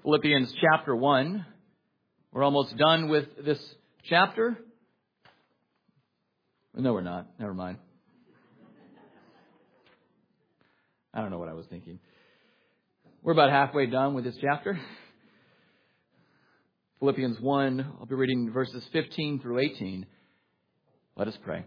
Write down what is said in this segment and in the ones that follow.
Philippians chapter 1. We're almost done with this chapter. No, we're not. Never mind. I don't know what I was thinking. We're about halfway done with this chapter. Philippians 1, I'll be reading verses 15 through 18. Let us pray.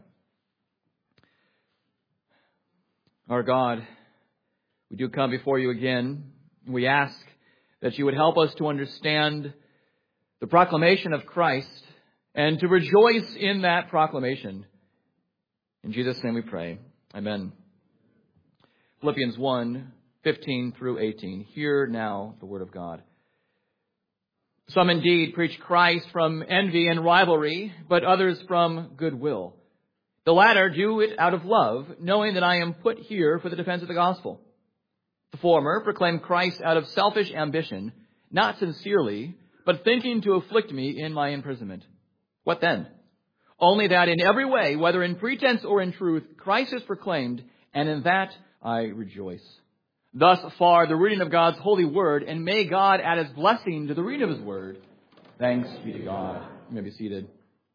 Our God, we do come before you again. We ask that you would help us to understand the proclamation of Christ and to rejoice in that proclamation. In Jesus' name we pray. Amen. Philippians 1, 15 through 18. Hear now the word of God. Some indeed preach Christ from envy and rivalry, but others from goodwill. The latter do it out of love, knowing that I am put here for the defense of the gospel. The former proclaim Christ out of selfish ambition, not sincerely, but thinking to afflict me in my imprisonment. What then? Only that in every way, whether in pretense or in truth, Christ is proclaimed, and in that I rejoice. Thus far, the reading of God's holy word, and may God add his blessing to the reading of his word. Thanks be to God. You may be seated.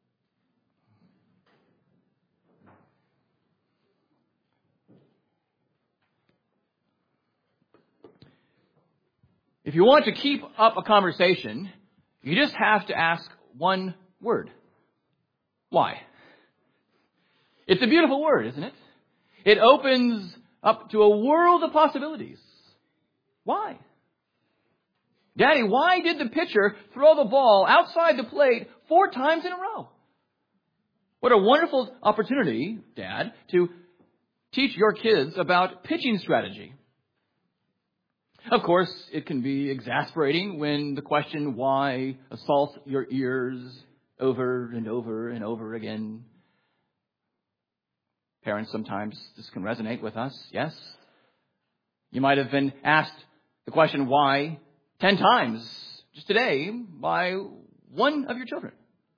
If you want to keep up a conversation, you just have to ask one word. Why? It's a beautiful word, isn't it? It opens up to a world of possibilities. Why? Daddy, why did the pitcher throw the ball outside the plate 4 times in a row? What a wonderful opportunity, Dad, to teach your kids about pitching strategy. Of course, it can be exasperating when the question why assaults your ears over and over and over again. Parents, sometimes this can resonate with us, yes? You might have been asked the question why 10 times just today by one of your children.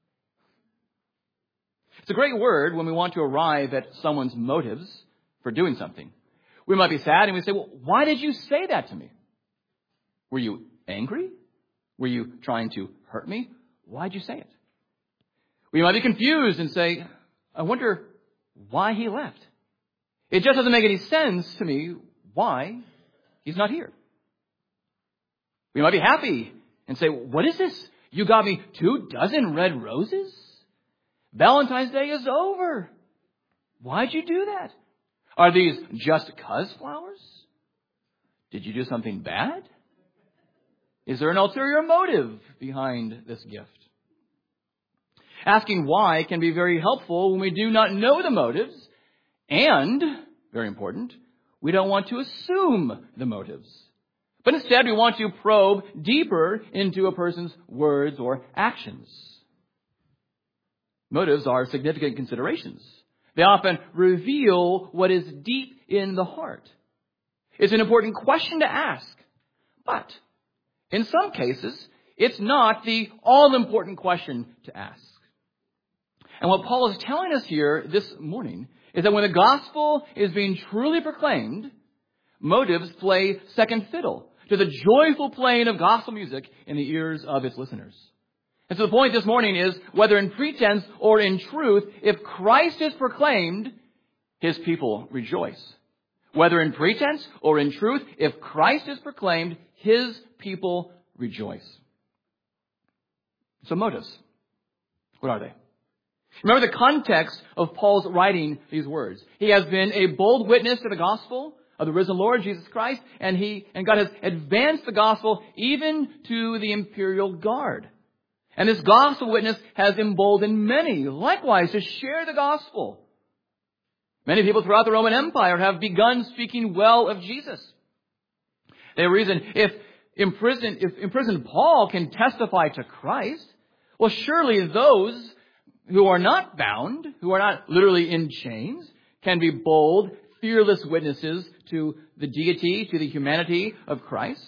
It's a great word when we want to arrive at someone's motives for doing something. We might be sad and we say, well, why did you say that to me? Were you angry? Were you trying to hurt me? Why'd you say it? We might be confused and say, I wonder why he left. It just doesn't make any sense to me why he's not here. We might be happy and say, what is this? You got me 24 red roses? Valentine's Day is over. Why'd you do that? Are these just 'cause flowers? Did you do something bad? Is there an ulterior motive behind this gift? Asking why can be very helpful when we do not know the motives, and, very important, we don't want to assume the motives. But instead, we want to probe deeper into a person's words or actions. Motives are significant considerations. They often reveal what is deep in the heart. It's an important question to ask, but in some cases, it's not the all-important question to ask. And what Paul is telling us here this morning is that when the gospel is being truly proclaimed, motives play second fiddle to the joyful playing of gospel music in the ears of its listeners. And so the point this morning is, whether in pretense or in truth, if Christ is proclaimed, his people rejoice. Whether in pretense or in truth, if Christ is proclaimed, his people rejoice. So motives, what are they? Remember the context of Paul's writing these words. He has been a bold witness to the gospel of the risen Lord Jesus Christ, and God has advanced the gospel even to the imperial guard. And this gospel witness has emboldened many, likewise, to share the gospel. Many people throughout the Roman Empire have begun speaking well of Jesus. They reason, if imprisoned Paul can testify to Christ, well, surely those who are not bound, who are not literally in chains, can be bold, fearless witnesses to the deity, to the humanity of Christ.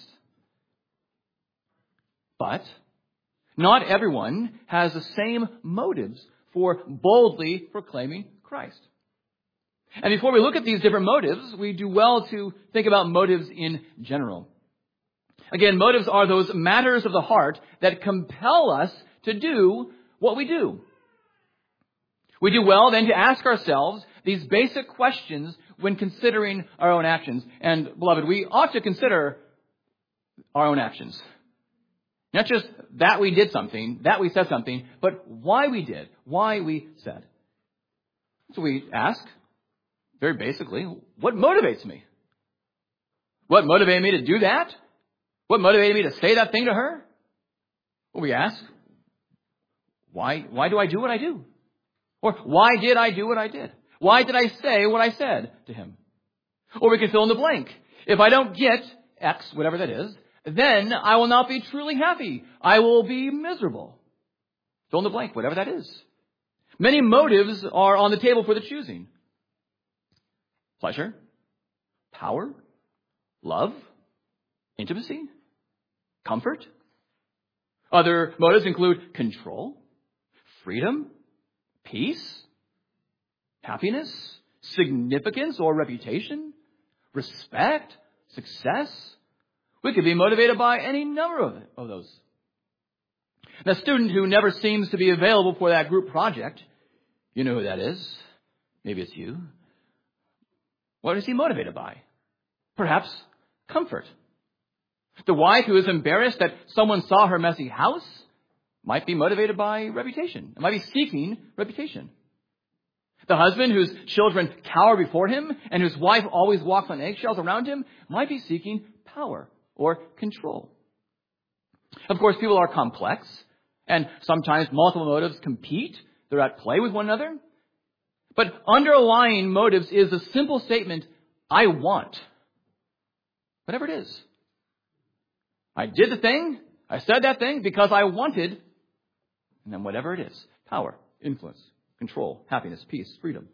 But not everyone has the same motives for boldly proclaiming Christ. And before we look at these different motives, we do well to think about motives in general. Again, motives are those matters of the heart that compel us to do what we do. We do well then to ask ourselves these basic questions when considering our own actions. And, beloved, we ought to consider our own actions. Not just that we did something, that we said something, but why we did, why we said. So we ask, very basically, what motivates me? What motivated me to do that? What motivated me to say that thing to her? Well, we ask, why do I do what I do? Or why did I do what I did? Why did I say what I said to him? Or we can fill in the blank. If I don't get X, whatever that is, then I will not be truly happy. I will be miserable. Fill in the blank, whatever that is. Many motives are on the table for the choosing. Pleasure, power, love, intimacy, comfort. Other motives include control, freedom, peace, happiness, significance or reputation, respect, success. We could be motivated by any number of those. The student who never seems to be available for that group project, you know who that is. Maybe it's you. What is he motivated by? Perhaps comfort. The wife who is embarrassed that someone saw her messy house might be motivated by reputation. It might be seeking reputation. The husband whose children cower before him and whose wife always walks on eggshells around him might be seeking power or control. Of course, people are complex, and sometimes multiple motives compete. They're at play with one another. But underlying motives is the simple statement, I want. Whatever it is. I did the thing, I said that thing because I wanted, and then whatever it is, power, influence, control, happiness, peace, freedom.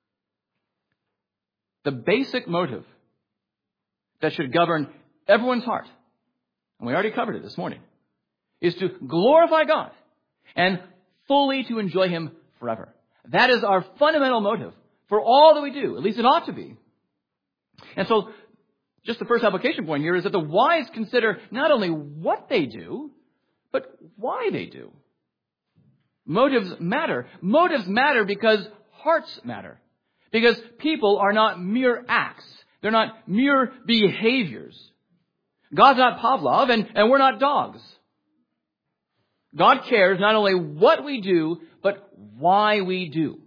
The basic motive that should govern everyone's heart, and we already covered it this morning, is to glorify God and fully to enjoy Him forever. That is our fundamental motive for all that we do. At least it ought to be. And so, just the first application point here is that the wise consider not only what they do, but why they do. Motives matter. Motives matter because hearts matter. Because people are not mere acts. They're not mere behaviors. God's not Pavlov, and we're not dogs. God cares not only what we do, but why we do.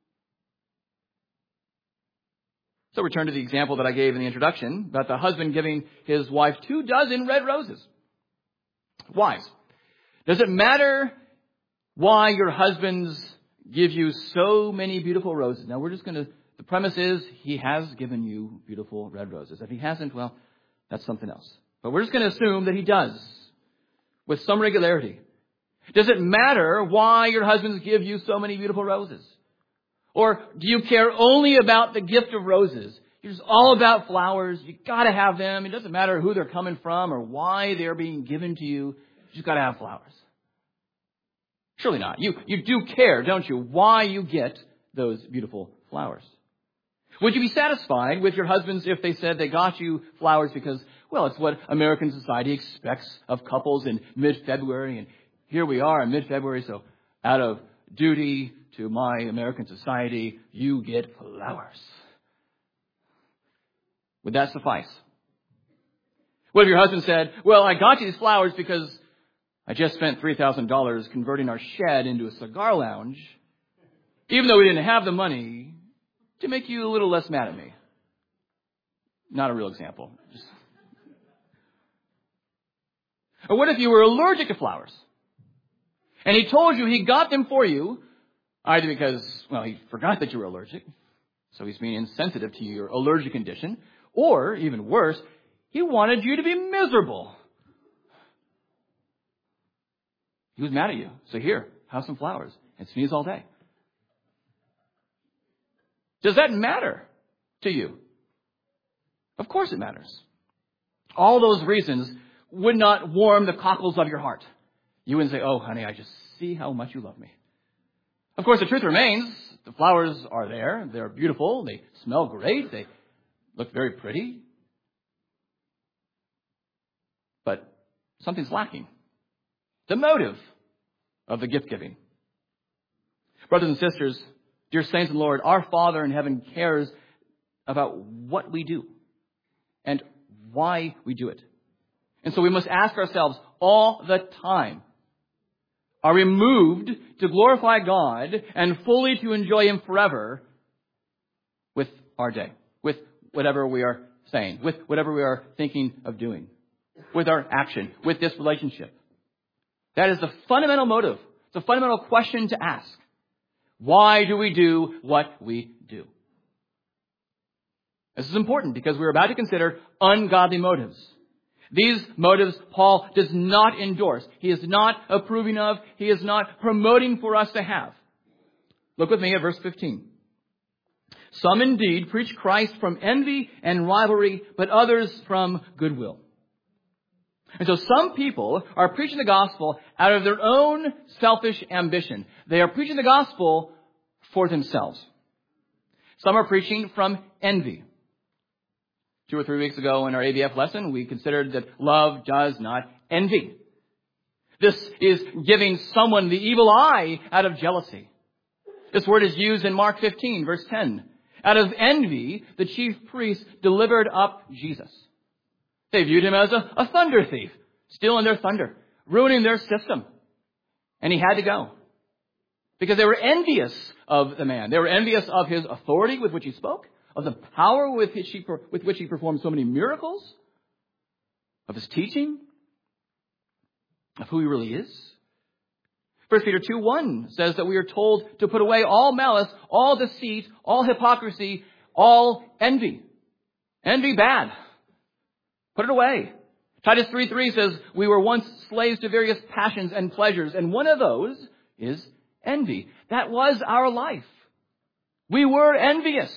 So return to the example that I gave in the introduction about the husband giving his wife 24 red roses. Wise. Does it matter why your husbands give you so many beautiful roses? Now the premise is he has given you beautiful red roses. If he hasn't, well, that's something else. But we're just going to assume that he does with some regularity. Does it matter why your husbands give you so many beautiful roses? Or do you care only about the gift of roses? You're just all about flowers. You got to have them. It doesn't matter who they're coming from or why they're being given to you. You just got to have flowers. Surely not. You do care, don't you, why you get those beautiful flowers. Would you be satisfied with your husbands if they said they got you flowers because, well, it's what American society expects of couples in mid-February, and here we are in mid-February, so out of duty to my American society, you get flowers. Would that suffice? What if your husband said, well, I got you these flowers because I just spent $3,000 converting our shed into a cigar lounge, even though we didn't have the money, to make you a little less mad at me. Not a real example. Or what if you were allergic to flowers? And he told you he got them for you, either because, well, he forgot that you were allergic, so he's being insensitive to your allergic condition, or, even worse, he wanted you to be miserable. He was mad at you. So here, have some flowers and sneeze all day. Does that matter to you? Of course it matters. All those reasons would not warm the cockles of your heart. You wouldn't say, oh, honey, I just see how much you love me. Of course, the truth remains, the flowers are there. They're beautiful. They smell great. They look very pretty. But something's lacking. The motive of the gift giving. Brothers and sisters, dear saints in the Lord, our Father in heaven cares about what we do and why we do it. And so we must ask ourselves all the time, are we moved to glorify God and fully to enjoy Him forever with our day, with whatever we are saying, with whatever we are thinking of doing, with our action, with this relationship? That is the fundamental motive. It's a fundamental question to ask. Why do we do what we do? This is important because we're about to consider ungodly motives. These motives Paul does not endorse. He is not approving of. He is not promoting for us to have. Look with me at verse 15. Some indeed preach Christ from envy and rivalry, but others from goodwill. And so some people are preaching the gospel out of their own selfish ambition. They are preaching the gospel for themselves. Some are preaching from envy. 2 or 3 weeks ago in our ABF lesson, we considered that love does not envy. This is giving someone the evil eye out of jealousy. This word is used in Mark 15, verse 10. Out of envy, the chief priests delivered up Jesus. They viewed him as a thunder thief, stealing their thunder, ruining their system. And he had to go. Because they were envious of the man. They were envious of his authority with which he spoke, of the power with which he performed so many miracles, of his teaching, of who he really is. 1 Peter 2:1 says that we are told to put away all malice, all deceit, all hypocrisy, all envy. Envy bad. Put it away. Titus 3:3 says we were once slaves to various passions and pleasures, and one of those is envy. That was our life. We were envious.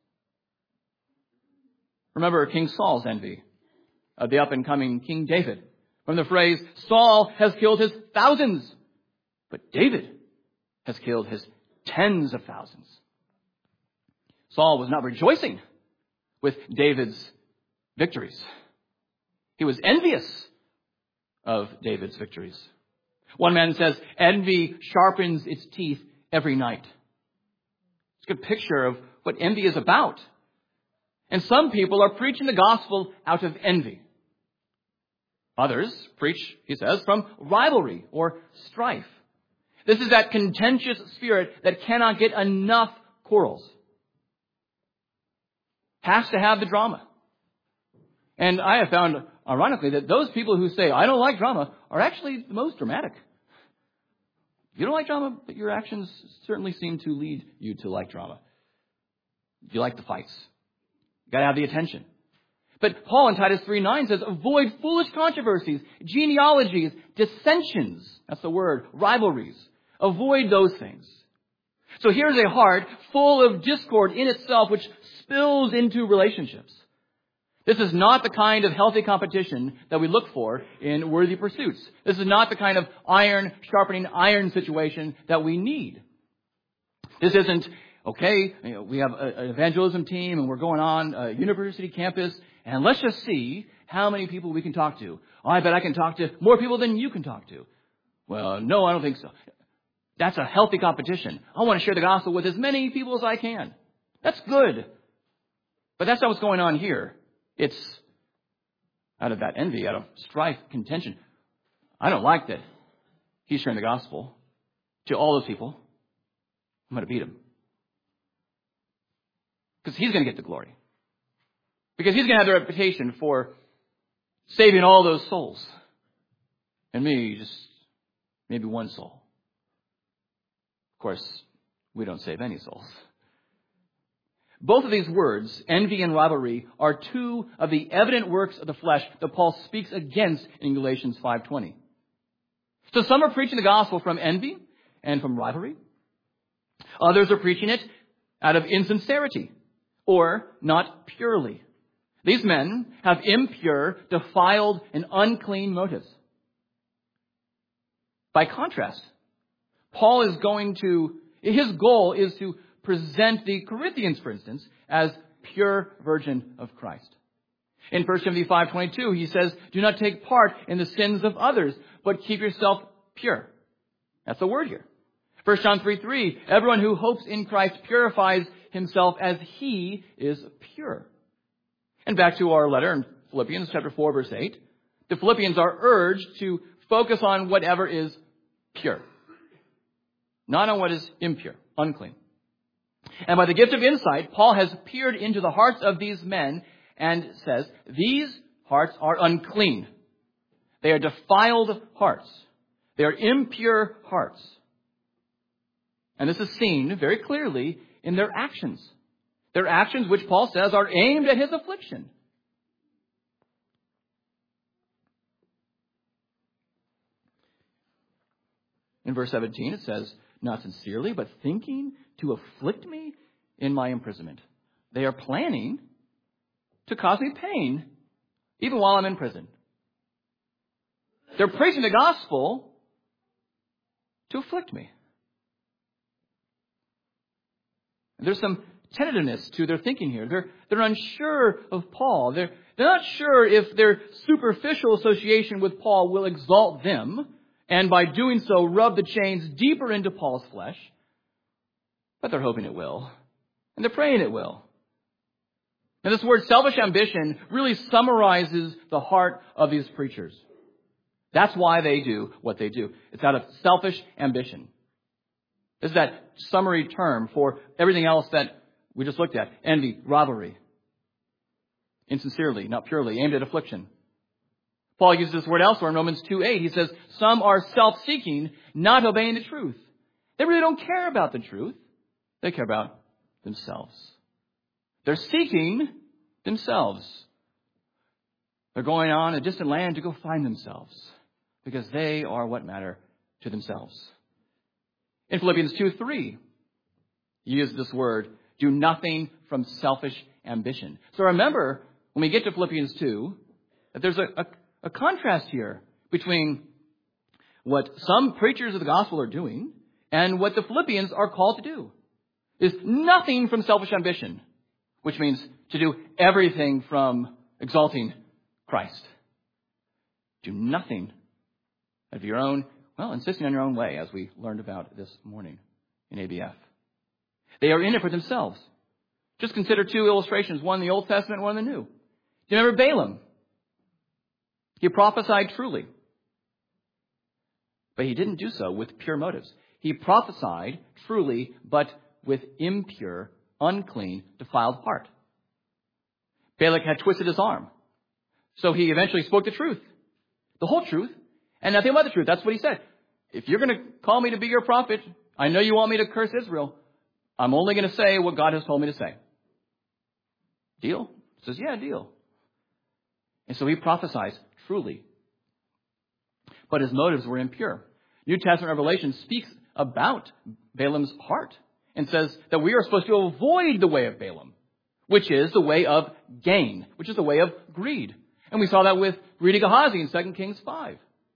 Remember King Saul's envy of the up-and-coming King David. From the phrase, Saul has killed his thousands, but David has killed his tens of thousands. Saul was not rejoicing with David's victories. He was envious of David's victories. One man says, envy sharpens its teeth every night. It's a good picture of what envy is about. And some people are preaching the gospel out of envy. Others preach, he says, from rivalry or strife. This is that contentious spirit that cannot get enough quarrels. Has to have the drama. And I have found, ironically, that those people who say, I don't like drama, are actually the most dramatic. If you don't like drama, but your actions certainly seem to lead you to like drama. If you like the fights, you got to have the attention. But Paul in Titus 3:9 says, avoid foolish controversies, genealogies, dissensions. That's the word, rivalries. Avoid those things. So here's a heart full of discord in itself, which spills into relationships. This is not the kind of healthy competition that we look for in worthy pursuits. This is not the kind of iron sharpening iron situation that we need. This isn't, okay, we have an evangelism team and we're going on a university campus and let's just see how many people we can talk to. Oh, I bet I can talk to more people than you can talk to. Well, no, I don't think so. That's a healthy competition. I want to share the gospel with as many people as I can. That's good. But that's not what's going on here. It's out of that envy, out of strife, contention. I don't like that he's sharing the gospel to all those people. I'm going to beat him. Because he's going to get the glory. Because he's going to have the reputation for saving all those souls. And me, just maybe one soul. Of course, we don't save any souls. Both of these words, envy and rivalry, are two of the evident works of the flesh that Paul speaks against in Galatians 5:20. So some are preaching the gospel from envy and from rivalry. Others are preaching it out of insincerity or not purely. These men have impure, defiled, and unclean motives. By contrast, Paul is his goal is to present the Corinthians, for instance, as pure virgin of Christ. In 1 Timothy 5:22, he says, do not take part in the sins of others, but keep yourself pure. That's the word here. 1 John 3:3, everyone who hopes in Christ purifies himself as he is pure. And back to our letter in Philippians chapter 4, verse 8. The Philippians are urged to focus on whatever is pure, not on what is impure, unclean. And by the gift of insight, Paul has peered into the hearts of these men and says, these hearts are unclean. They are defiled hearts. They are impure hearts. And this is seen very clearly in their actions. Their actions, which Paul says are aimed at his affliction. In verse 17 it says, not sincerely, but thinking to afflict me in my imprisonment. They are planning to cause me pain even while I'm in prison. They're preaching the gospel to afflict me. There's some tentativeness to their thinking here. They're unsure of Paul. They're not sure if their superficial association with Paul will exalt them, and by doing so rub the chains deeper into Paul's flesh. But they're hoping it will. And they're praying it will. And this word selfish ambition really summarizes the heart of these preachers. That's why they do what they do. It's out of selfish ambition. This is that summary term for everything else that we just looked at. Envy, rivalry, insincerely, not purely, aimed at affliction. Paul uses this word elsewhere in Romans 2:8. He says, some are self-seeking, not obeying the truth. They really don't care about the truth. They care about themselves. They're seeking themselves. They're going on a distant land to go find themselves because they are what matter to themselves. In Philippians 2:3, he uses this word, do nothing from selfish ambition. So remember, when we get to Philippians 2, that there's a contrast here between what some preachers of the gospel are doing and what the Philippians are called to do. Is nothing from selfish ambition, which means to do everything from exalting Christ. Do nothing of your own, insisting on your own way, as we learned about this morning in ABF. They are in it for themselves. Just consider two illustrations, one in the Old Testament, one in the New. Do you remember Balaam? He prophesied truly, but he didn't do so with pure motives. He prophesied truly, but with impure, unclean, defiled heart. Balak had twisted his arm, so he eventually spoke the truth, the whole truth, and nothing but the truth. That's what he said. If you're going to call me to be your prophet, I know you want me to curse Israel. I'm only going to say what God has told me to say. Deal? He says, yeah, deal. And so he prophesies truly. But his motives were impure. New Testament Revelation speaks about Balaam's heart and says that we are supposed to avoid the way of Balaam, which is the way of gain, which is the way of greed. And we saw that with greedy Gehazi in 2 Kings 5.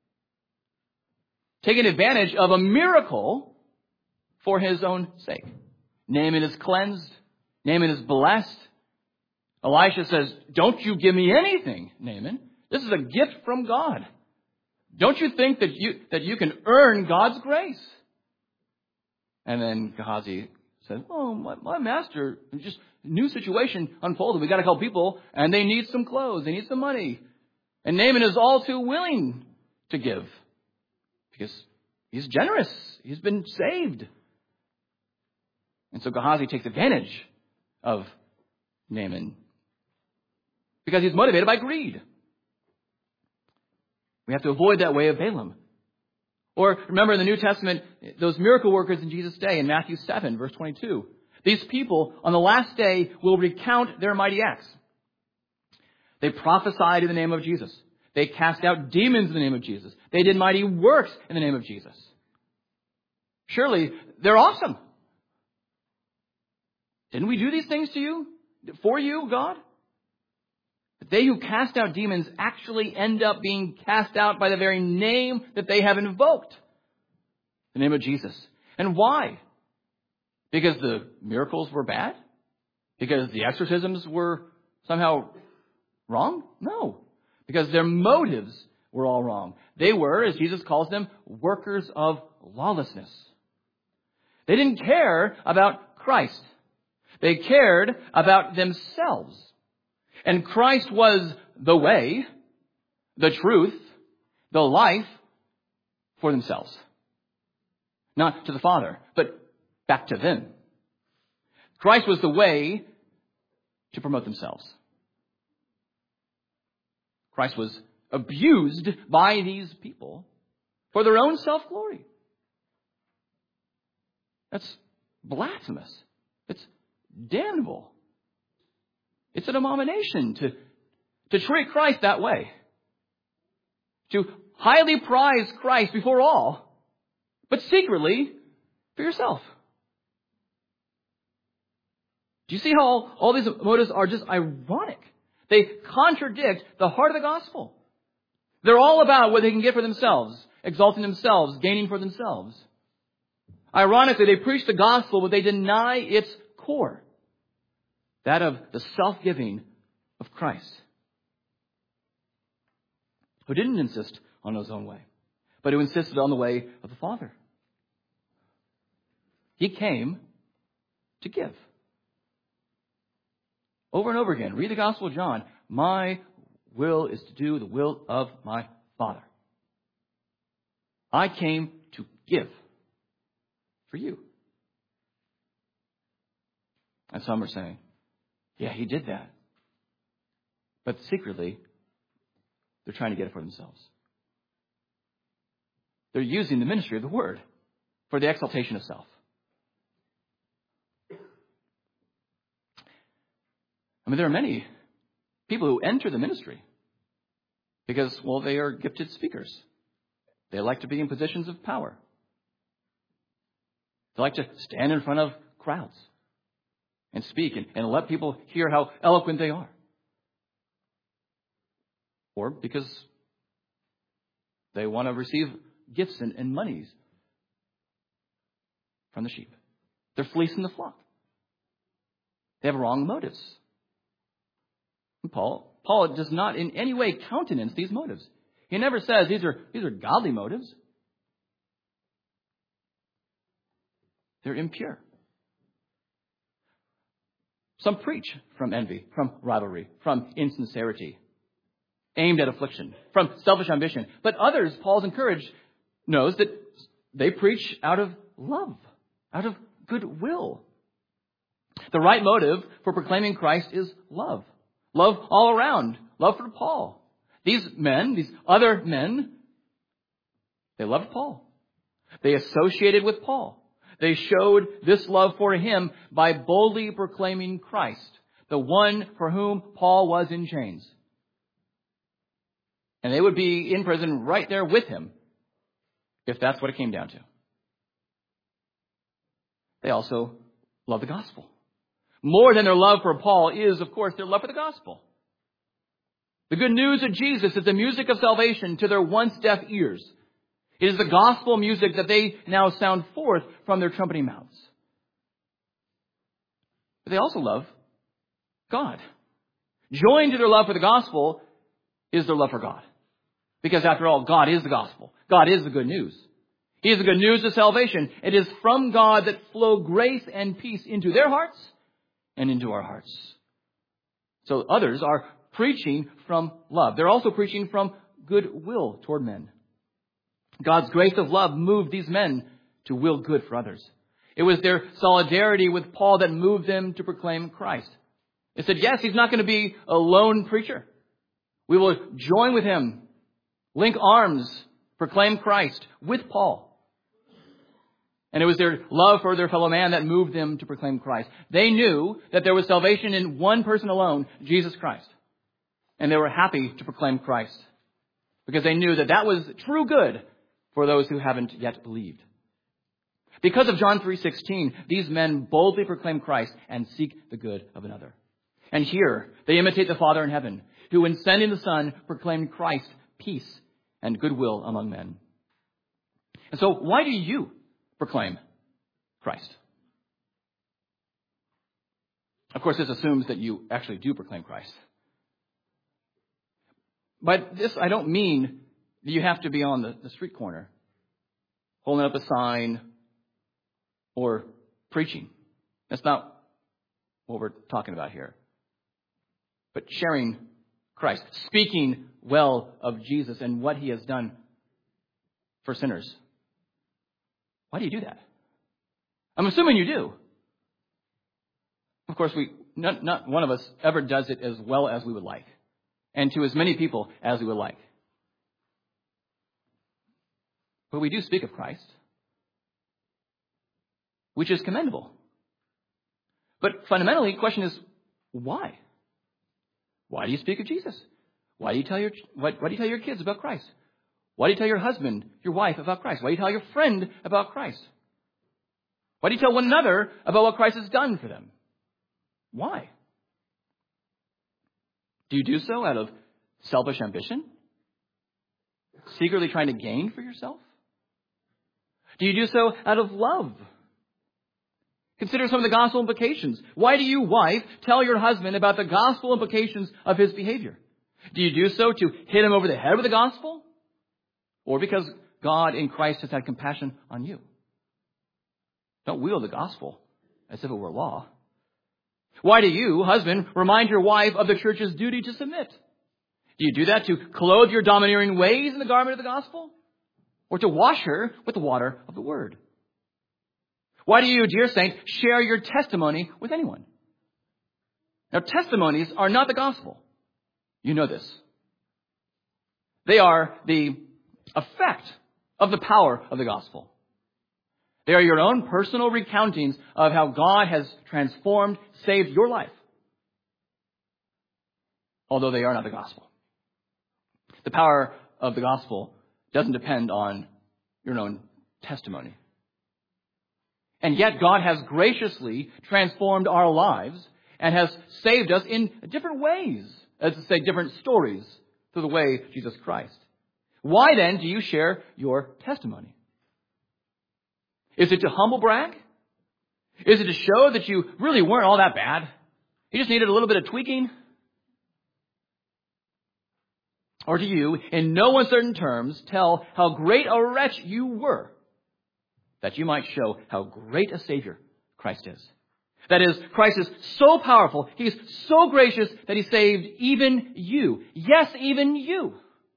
Taking advantage of a miracle for his own sake. Naaman is cleansed. Naaman is blessed. Elisha says, don't you give me anything, Naaman. This is a gift from God. Don't you think that you can earn God's grace? And then Gehazi said, my master, just new situation unfolded. We got to help people, and they need some clothes. They need some money. And Naaman is all too willing to give because he's generous. He's been saved. And so Gehazi takes advantage of Naaman because he's motivated by greed. We have to avoid that way of Balaam. Or remember in the New Testament, those miracle workers in Jesus' day in Matthew 7, verse 22. These people on the last day will recount their mighty acts. They prophesied in the name of Jesus. They cast out demons in the name of Jesus. They did mighty works in the name of Jesus. Surely they're awesome. Didn't we do these things to you? For you, God? But they who cast out demons actually end up being cast out by the very name that they have invoked. The name of Jesus. And why? Because the miracles were bad? Because the exorcisms were somehow Wrong? No. Because their motives were all wrong. They were, as Jesus calls them, workers of lawlessness. They didn't care about Christ. They cared about themselves. And Christ was the way, the truth, the life for themselves. Not to the Father, but back to them. Christ was the way to promote themselves. Christ was abused by these people for their own self-glory. That's blasphemous. It's damnable. It's an abomination to treat Christ that way. To highly prize Christ before all, but secretly for yourself. Do you see how all these motives are just ironic? They contradict the heart of the gospel. They're all about what they can get for themselves, exalting themselves, gaining for themselves. Ironically, they preach the gospel, but they deny its core, that of the self-giving of Christ, who didn't insist on his own way, but who insisted on the way of the Father. He came to give. Over and over again, read the Gospel of John. My will is to do the will of my Father. I came to give for you. And some are saying, yeah, he did that. But secretly, they're trying to get it for themselves. They're using the ministry of the Word for the exaltation of self. I mean, there are many people who enter the ministry because, well, they are gifted speakers. They like to be in positions of power. They like to stand in front of crowds and speak and let people hear how eloquent they are. Or because they want to receive gifts and monies from the sheep. They're fleecing the flock. They have wrong motives. And Paul does not in any way countenance these motives. He never says these are godly motives. They're impure. Some preach from envy, from rivalry, from insincerity, aimed at affliction, from selfish ambition. But others, Paul's encouraged, knows that they preach out of love, out of goodwill. The right motive for proclaiming Christ is love. Love all around. Love for Paul. These men, these other men, they loved Paul. They associated with Paul. They showed this love for him by boldly proclaiming Christ, the one for whom Paul was in chains. And they would be in prison right there with him, if that's what it came down to. They also love the gospel. More than their love for Paul is, of course, their love for the gospel. The good news of Jesus is the music of salvation to their once deaf ears. It is the gospel music that they now sound forth from their trumpeting mouths. But they also love God. Joined to their love for the gospel is their love for God. Because after all, God is the gospel. God is the good news. He is the good news of salvation. It is from God that flow grace and peace into their hearts and into our hearts. So others are preaching from love. They're also preaching from goodwill toward men. God's grace of love moved these men to will good for others. It was their solidarity with Paul that moved them to proclaim Christ. They said, yes, he's not going to be a lone preacher. We will join with him, link arms, proclaim Christ with Paul. And it was their love for their fellow man that moved them to proclaim Christ. They knew that there was salvation in one person alone, Jesus Christ. And they were happy to proclaim Christ because they knew that that was true good for those who haven't yet believed. Because of John 3:16, these men boldly proclaim Christ and seek the good of another. And here, they imitate the Father in heaven, who in sending the Son proclaimed Christ, peace, and goodwill among men. And so, why do you proclaim Christ? Of course, this assumes that you actually do proclaim Christ. By this, I don't mean that you have to be on the street corner, holding up a sign or preaching. That's not what we're talking about here. But sharing Christ, speaking well of Jesus and what he has done for sinners. Why do you do that? I'm assuming you do. Of course, not one of us ever does it as well as we would like, and to as many people as we would like. But we do speak of Christ, which is commendable. But fundamentally, the question is, why? Why do you speak of Jesus? Why do you tell your kids about Christ? Why do you tell your husband, your wife about Christ? Why do you tell your friend about Christ? Why do you tell one another about what Christ has done for them? Why? Do you do so out of selfish ambition? Secretly trying to gain for yourself? Do you do so out of love? Consider some of the gospel implications. Why do you, wife, tell your husband about the gospel implications of his behavior? Do you do so to hit him over the head with the gospel? Or because God in Christ has had compassion on you? Don't wield the gospel as if it were law. Why do you, husband, remind your wife of the church's duty to submit? Do you do that to clothe your domineering ways in the garment of the gospel? Or to wash her with the water of the word? Why do you, dear saint, share your testimony with anyone? Now, testimonies are not the gospel. You know this. They are the effect of the power of the gospel. They are your own personal recountings of how God has transformed, saved your life. Although they are not the gospel. The power of the gospel doesn't depend on your own testimony. And yet God has graciously transformed our lives and has saved us in different ways, as to say, different stories, through the way of Jesus Christ. Why then do you share your testimony? Is it to humble brag? Is it to show that you really weren't all that bad? You just needed a little bit of tweaking? Or do you, in no uncertain terms, tell how great a wretch you were, that you might show how great a Savior Christ is? That is, Christ is so powerful, He is so gracious that He saved even you. Yes, even you.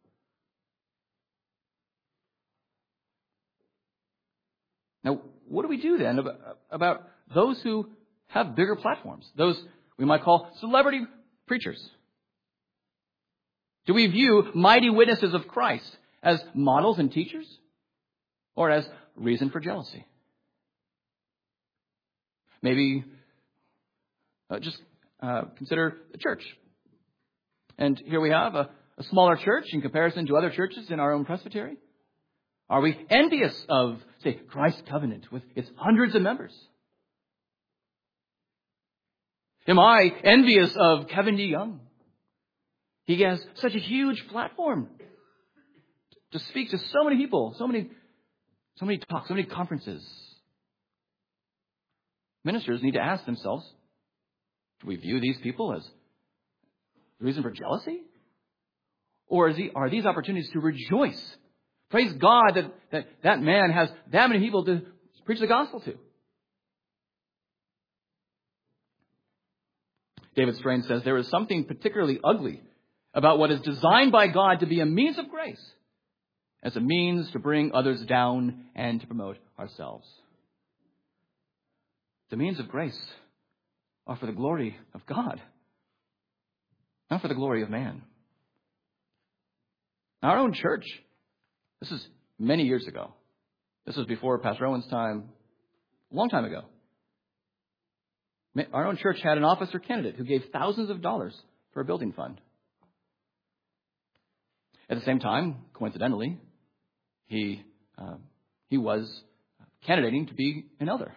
Now, what do we do then about those who have bigger platforms? Those we might call celebrity preachers. Do we view mighty witnesses of Christ as models and teachers? Or as reason for jealousy? Maybe just consider the church. And here we have a smaller church in comparison to other churches in our own presbytery. Are we envious of, say, Christ Covenant with its hundreds of members? Am I envious of Kevin DeYoung? He has such a huge platform to speak to so many people, so many talks, so many conferences. Ministers need to ask themselves, do we view these people as a reason for jealousy? Or are these opportunities to rejoice? Praise God that man has that many people to preach the gospel to. David Strain says there is something particularly ugly about what is designed by God to be a means of grace as a means to bring others down and to promote ourselves. The means of grace are for the glory of God, not for the glory of man. Our own church, this is many years ago. This was before Pastor Owen's time, a long time ago. Our own church had an officer candidate who gave thousands of dollars for a building fund. At the same time, coincidentally, he was candidating to be an elder.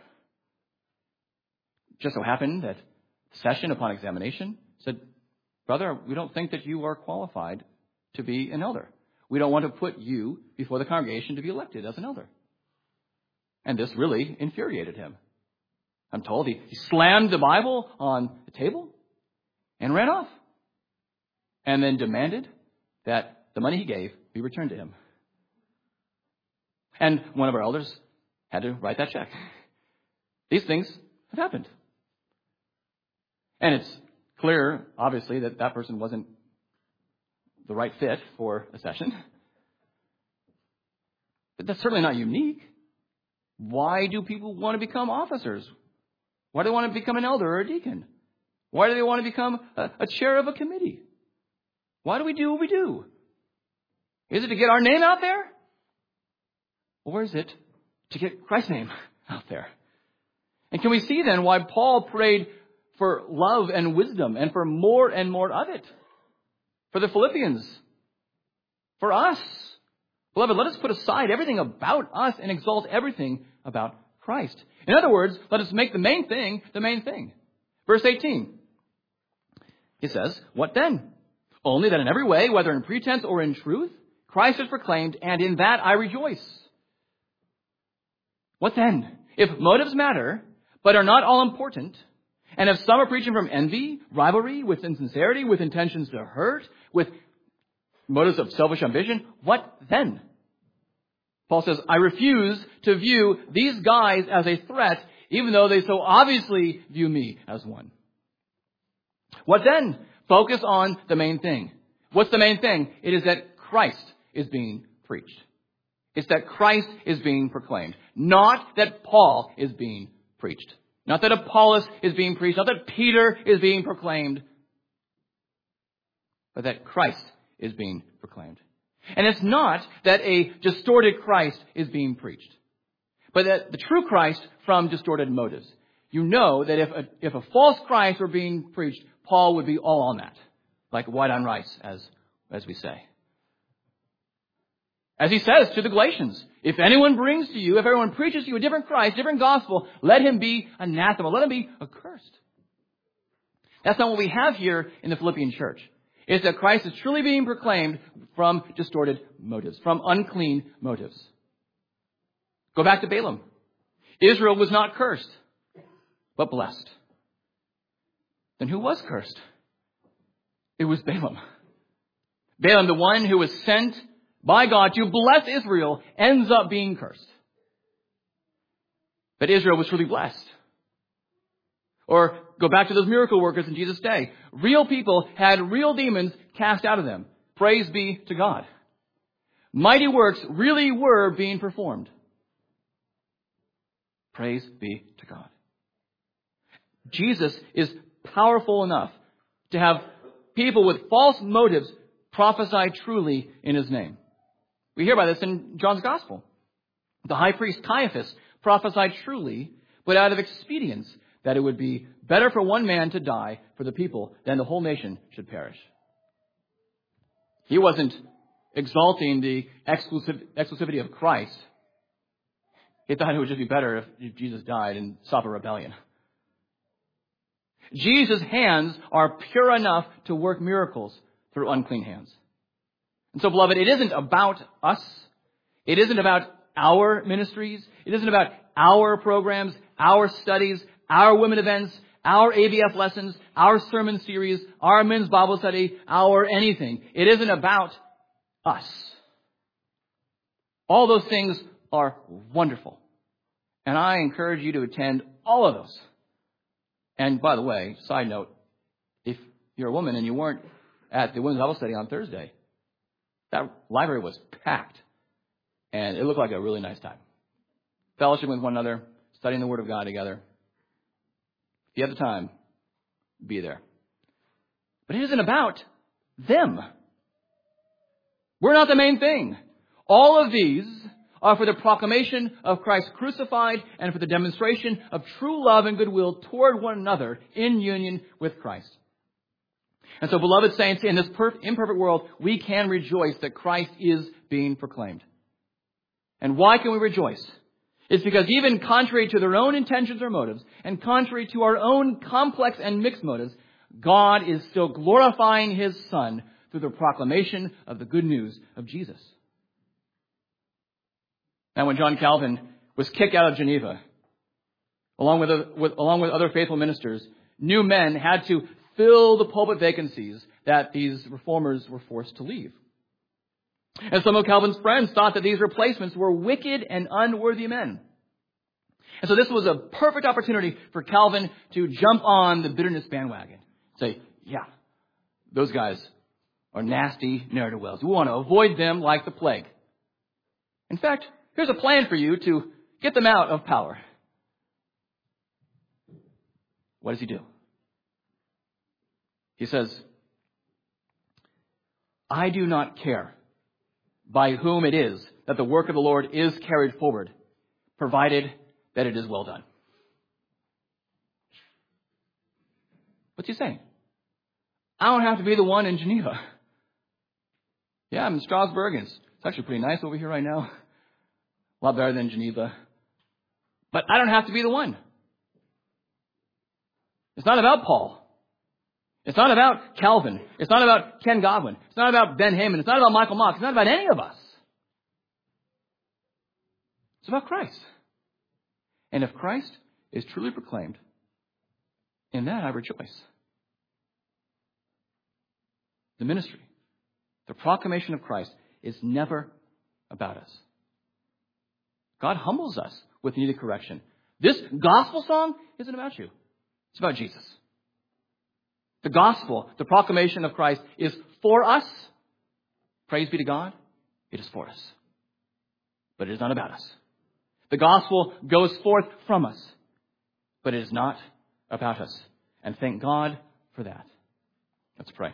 Just so happened that session upon examination said, "Brother, we don't think that you are qualified to be an elder. We don't want to put you before the congregation to be elected as an elder." And this really infuriated him. I'm told he slammed the Bible on the table and ran off. And then demanded that the money he gave be returned to him. And one of our elders had to write that check. These things have happened. And it's clear, obviously, that that person wasn't the right fit for a session. But that's certainly not unique. Why do people want to become officers? Why do they want to become an elder or a deacon? Why do they want to become a chair of a committee? Why do we do what we do? Is it to get our name out there? Or is it to get Christ's name out there? And can we see then why Paul prayed for love and wisdom and for more and more of it? For the Philippians. For us. Beloved, let us put aside everything about us and exalt everything about Christ. In other words, let us make the main thing the main thing. Verse 18. He says, what then? Only that in every way, whether in pretense or in truth, Christ is proclaimed, and in that I rejoice. What then? If motives matter, but are not all important, and if some are preaching from envy, rivalry, with insincerity, with intentions to hurt, with motives of selfish ambition, what then? Paul says, I refuse to view these guys as a threat, even though they so obviously view me as one. What then? Focus on the main thing. What's the main thing? It is that Christ is being preached. It's that Christ is being proclaimed. Not that Paul is being preached. Not that Apollos is being preached. Not that Peter is being proclaimed. But that Christ is being proclaimed. And it's not that a distorted Christ is being preached. But that the true Christ from distorted motives. You know that if a false Christ were being preached, Paul would be all on that. Like white on rice, as we say. As he says to the Galatians, if anyone brings to you, if everyone preaches to you a different Christ, different gospel, let him be anathema. Let him be accursed. That's not what we have here in the Philippian church. It's that Christ is truly being proclaimed from distorted motives, from unclean motives. Go back to Balaam. Israel was not cursed, but blessed. Then who was cursed? It was Balaam. Balaam, the one who was sent by God to bless Israel, ends up being cursed. But Israel was truly blessed. Or go back to those miracle workers in Jesus' day. Real people had real demons cast out of them. Praise be to God. Mighty works really were being performed. Praise be to God. Jesus is powerful enough to have people with false motives prophesy truly in his name. We hear about this in John's Gospel. The high priest Caiaphas prophesied truly, but out of expedience, that it would be better for one man to die for the people than the whole nation should perish. He wasn't exalting the exclusivity of Christ. He thought it would just be better if Jesus died and stop a rebellion. Jesus' hands are pure enough to work miracles through unclean hands. And so, beloved, it isn't about us. It isn't about our ministries. It isn't about our programs, our studies, our women events, our ABF lessons, our sermon series, our men's Bible study, our anything. It isn't about us. All those things are wonderful. And I encourage you to attend all of those. And by the way, side note, if you're a woman and you weren't at the women's Bible study on Thursday, that library was packed. And it looked like a really nice time. Fellowship with one another, studying the Word of God together. If you have the time, be there. But it isn't about them. We're not the main thing. All of these are for the proclamation of Christ crucified and for the demonstration of true love and goodwill toward one another in union with Christ. And so, beloved saints, in this imperfect world, we can rejoice that Christ is being proclaimed. And why can we rejoice? It's because even contrary to their own intentions or motives, and contrary to our own complex and mixed motives, God is still glorifying His Son through the proclamation of the good news of Jesus. Now, when John Calvin was kicked out of Geneva, along with other faithful ministers, new men had to fill the pulpit vacancies that these reformers were forced to leave. And some of Calvin's friends thought that these replacements were wicked and unworthy men. And so this was a perfect opportunity for Calvin to jump on the bitterness bandwagon. Say, yeah, those guys are nasty ne'er-do-wells. We want to avoid them like the plague. In fact, here's a plan for you to get them out of power. What does he do? He says, I do not care by whom it is that the work of the Lord is carried forward, provided that it is well done. What's he saying? I don't have to be the one in Geneva. Yeah, I'm in Strasbourg, and it's actually pretty nice over here right now. A lot better than Geneva. But I don't have to be the one. It's not about Paul. It's not about Calvin. It's not about Ken Godwin. It's not about Ben Heyman. It's not about Michael Mock. It's not about any of us. It's about Christ. And if Christ is truly proclaimed, in that I rejoice. The ministry, the proclamation of Christ is never about us. God humbles us with needed correction. This gospel song isn't about you. It's about Jesus. The gospel, the proclamation of Christ, is for us. Praise be to God. It is for us. But it is not about us. The gospel goes forth from us. But it is not about us. And thank God for that. Let's pray.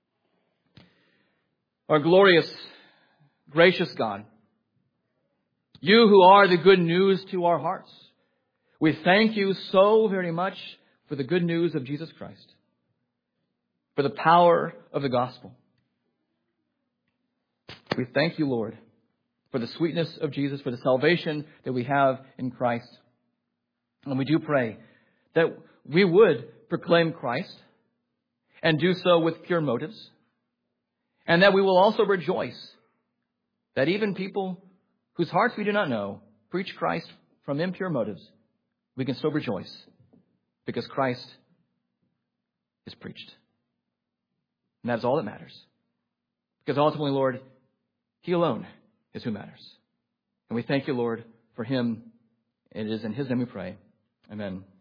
Our glorious, gracious God, you who are the good news to our hearts, we thank you so very much for the good news of Jesus Christ, for the power of the gospel. We thank you, Lord, for the sweetness of Jesus, for the salvation that we have in Christ. And we do pray that we would proclaim Christ and do so with pure motives, and that we will also rejoice that even people whose hearts we do not know preach Christ from impure motives. We can still rejoice because Christ is preached. And that is all that matters. Because ultimately, Lord, He alone is who matters. And we thank you, Lord, for Him. It is in His name we pray. Amen.